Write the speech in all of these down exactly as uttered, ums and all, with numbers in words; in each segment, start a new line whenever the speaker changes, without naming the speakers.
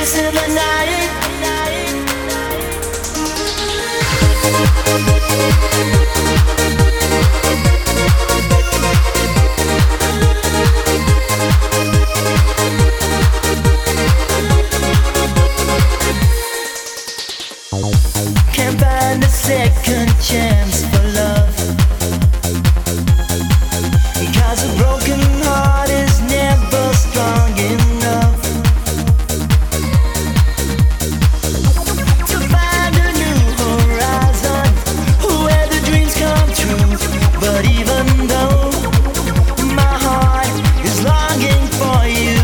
kiss in the night. Can't find a second chance for love, 'cause a broken heart is never strong enough to find a new horizon where the dreams come true. But even though my heart is longing for you,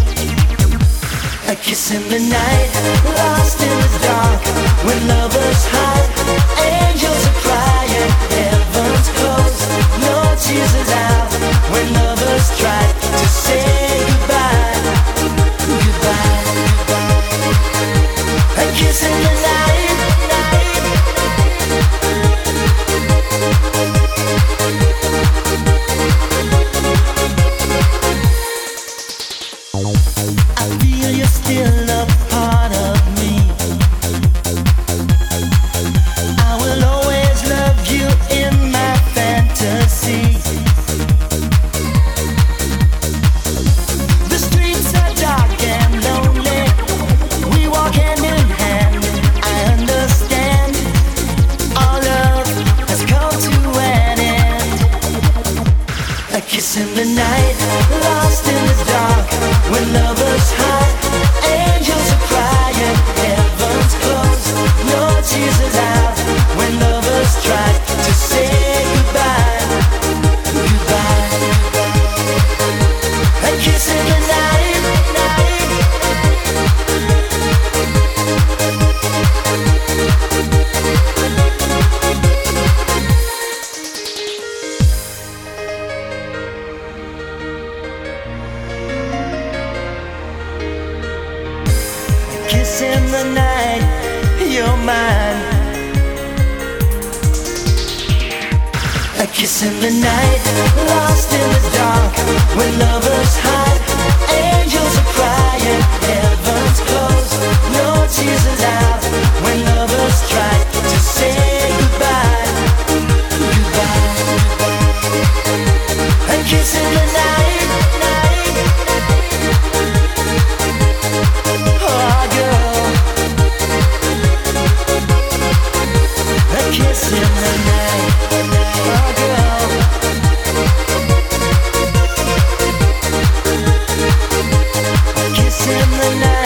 a kiss in the night, lost in the dark, when lovers hide, angels are crying, heaven's closed, no tears allowed. When lovers try to say goodbye, goodbye, goodbye. A kiss in the night, night. I feel you're still a part of me. I will always love you in my fantasy. The streets are dark and lonely, we walk hand in hand. I understand our love has come to an end. A kiss in the night, lost in the dark, when lovers hide, angels are crying, heaven's closed, no tears allowed. When lovers try to say goodbye, goodbye, a kiss in the night, night. Kiss in the night, you're mine. A kiss in the night, lost in the dark, when lovers hide, angels are crying, heaven's closed, no tears allowed. When lovers try to say goodbye, goodbye, a kiss in the night, night. Oh girl, a kiss in the night. Oh girl, a kiss in the night.